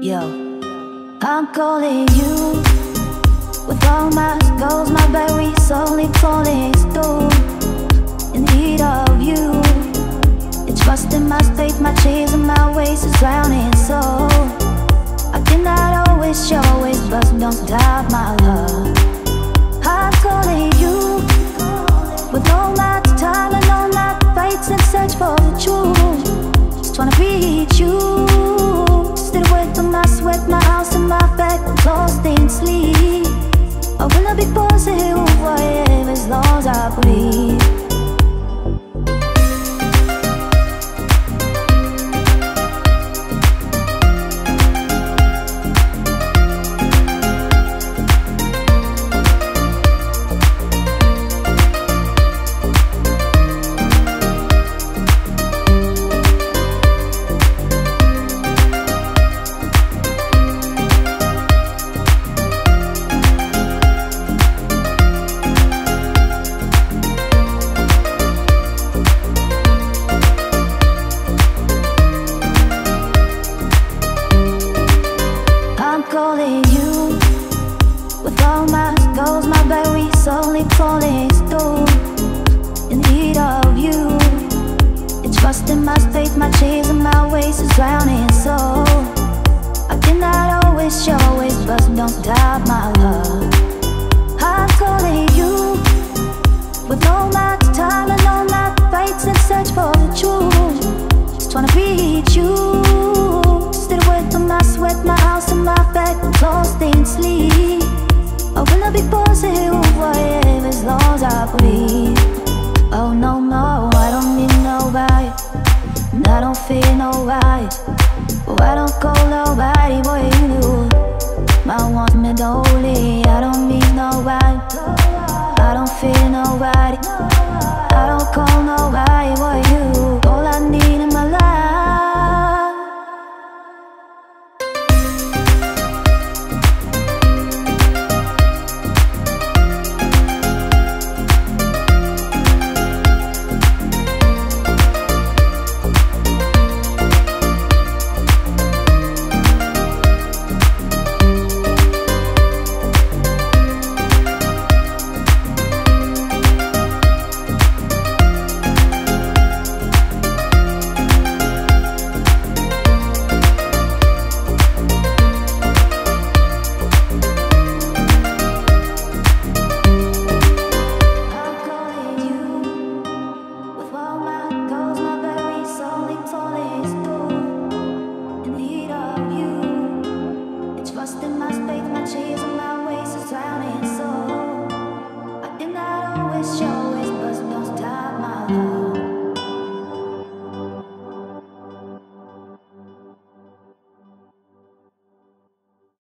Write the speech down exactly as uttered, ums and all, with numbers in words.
Yo, I'm calling you with all my goals, my berries only falling through. In heat of you, it's trust in my faith, my chains and my ways is drowning. So I cannot always show always, but don't stop my love. I'm calling you with all my time and all my fights and search for the truth. Just wanna reach you. Still awake from my sweat, my house and my bed, lost in sleep. I will not be positive who I am as long as I breathe. Calling you with all my goals, my berries only falling through. In the heat of you, it's trust in my faith, my chains and my ways is drowning. So I cannot always show always, but don't stop my love. I'm calling you with all my time and all my fights and search for the truth. Just wanna reach you. Still awake from my sweat, my house and my bed, lost in sleep. I will not be positive who I am as long as I breathe. Oh no, no, I don't need nobody, and I don't fear nobody. Oh, I don't call nobody.